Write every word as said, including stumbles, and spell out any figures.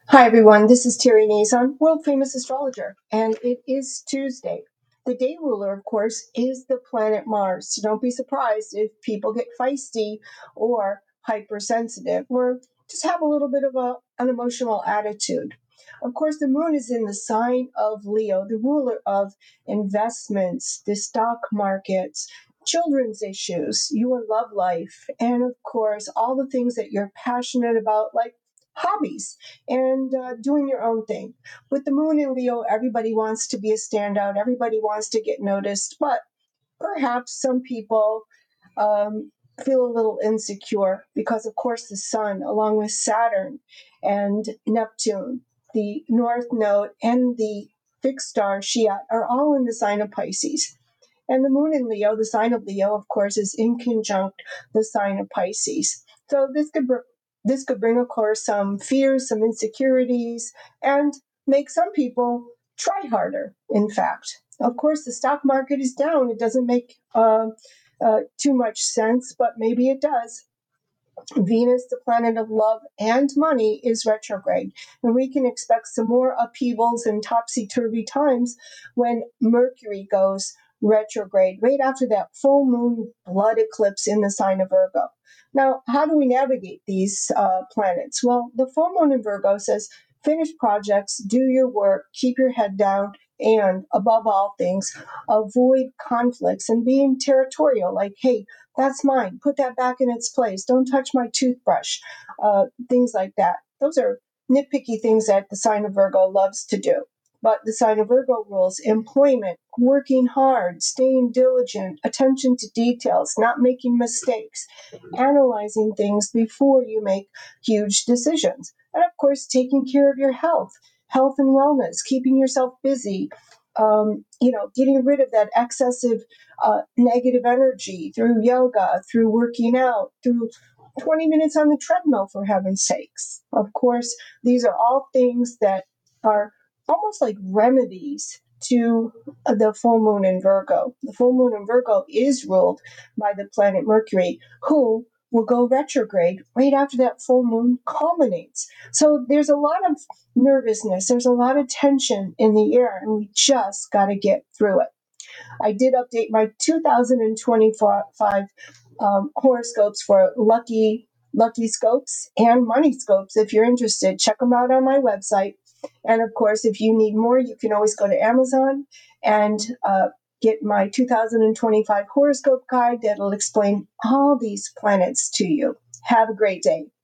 Hi, everyone. This is Terry Nazon, world famous astrologer, and it is Tuesday. The day ruler, of course, is the planet Mars. So don't be surprised if people get feisty or hypersensitive or just have a little bit of a, an emotional attitude. Of course, the moon is in the sign of Leo, the ruler of investments, the stock markets, children's issues, your love life, and of course, all the things that you're passionate about, like hobbies and uh, doing your own thing. With the moon in Leo, everybody wants to be a standout, everybody wants to get noticed, but perhaps some people um, feel a little insecure because, of course, the sun, along with Saturn and Neptune, the North Node, and the fixed star Shiat are all in the sign of Pisces. And the moon in Leo, the sign of Leo, of course, is in conjunct the sign of Pisces. So this could br- this could bring, of course, some fears, some insecurities, and make some people try harder. In fact, of course, the stock market is down. It doesn't make uh, uh, too much sense, but maybe it does. Venus, the planet of love and money, is retrograde. And we can expect some more upheavals and topsy-turvy times when Mercury goes retrograde, right after that full moon blood eclipse in the sign of Virgo. Now, how do we navigate these uh, planets? Well, the full moon in Virgo says, finish projects, do your work, keep your head down, and above all things, avoid conflicts and being territorial, like, hey, that's mine. Put that back in its place. Don't touch my toothbrush. Uh, things like that. Those are nitpicky things that the sign of Virgo loves to do. But the sign of Virgo rules employment, working hard, staying diligent, attention to details, not making mistakes, analyzing things before you make huge decisions. And of course, taking care of your health, health and wellness, keeping yourself busy, um, you know, getting rid of that excessive uh, negative energy through yoga, through working out, through twenty minutes on the treadmill, for heaven's sakes. Of course, these are all things that are almost like remedies to the full moon in Virgo. The full moon in Virgo is ruled by the planet Mercury, who will go retrograde right after that full moon culminates. So there's a lot of nervousness, there's a lot of tension in the air, and we just got to get through it. I did update my two thousand twenty-five um, horoscopes for Lucky Lucky Scopes and Money Scopes. If you're interested, check them out on my website. And of course, if you need more, you can always go to Amazon and uh, get my two thousand twenty-five horoscope guide that'll explain all these planets to you. Have a great day.